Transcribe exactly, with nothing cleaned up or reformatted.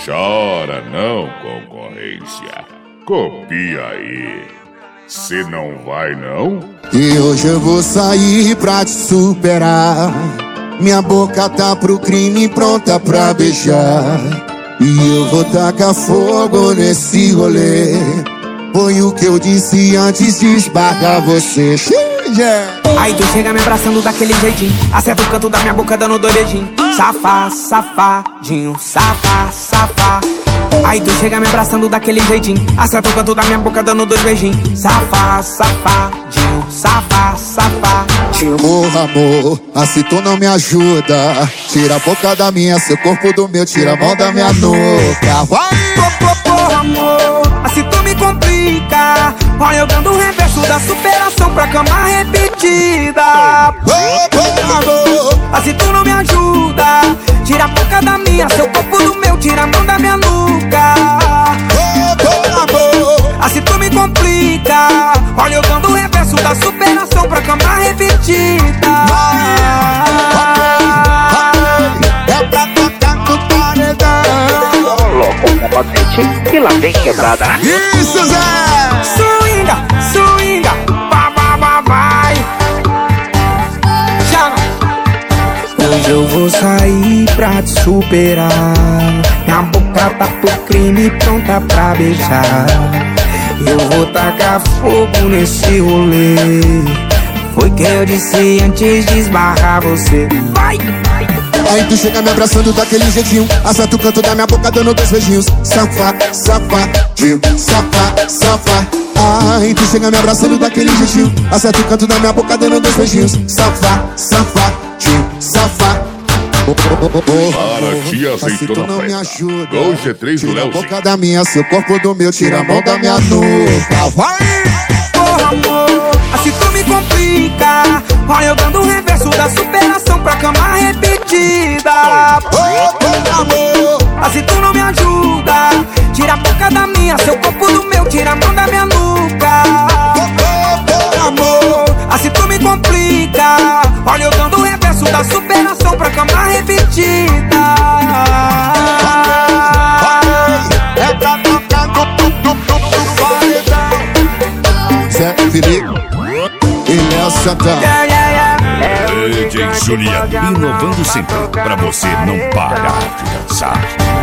chora não, concorrência. Copia aí. Cê não vai não? E hoje eu vou sair pra te superar. Minha boca tá pro crime pronta pra beijar. E eu vou tacar fogo nesse rolê. Foi o que eu disse antes de esbarrar você. Aí tu chega me abraçando daquele jeitinho, acerta o canto da minha boca dando dois dedinhos. Safá, safadinho, safá, safá. Aí tu chega me abraçando daquele jeitinho, acerta o canto da minha boca dando dois beijinhos. Safá, safadinho, safá, safá. Porra, amor, assim tu não me ajuda. Tira a boca da minha, seu corpo do meu, tira a mão da minha nuca. Vai! Porra, amor, assim tu me complica. Olha eu dando o reverso da superação pra cama repetida. Porra, amor, assim tu não me ajuda. Tira a boca da minha, seu corpo do meu, tira a mão da minha nuca. porra, amor, assim tu me complica. Olha eu dando o reverso da superação pra cama repetida. é pra tocar no paredão. Coloca o capacete e lá vem quebrada. Isso, Zé! Swinga, swinga, vai, vai, vai, vai. Já não. Hoje eu vou sair pra te superar. Minha boca tá pro crime pronta pra beijar. Eu vou tacar fogo nesse rolê. Foi que eu disse antes de esbarrar você. Vai! Aí tu chega me abraçando daquele jeitinho, acerta o canto da minha boca dando dois beijinhos. Safá, safadinho, safá, safá. Aí tu chega me abraçando daquele jeitinho, acerta o canto da minha boca dando dois beijinhos. Safá, safadinho, safá. Oh, oh, oh, oh. Para, tia Assim tu azeitona não me preta. ajuda. Dois G três do Tira a Léo. boca da minha, seu corpo do meu, tira a mão da minha nuca. Vai! Porra, amor, assim tu me complica. Olha eu dando o reverso da superação pra cama repetida. Porra, amor, assim tu não me ajuda. Tira a boca da minha, seu corpo do meu, tira a mão da minha nuca. porra, amor, assim tu me complica. Olha eu dando o reverso da superação pra cama repetida. é pra tocar no, no, no, no paredão. Zé Felipe e Léo Santana. Yeah, yeah, yeah. D J Juliano, inovando sempre pra você não parar de dançar.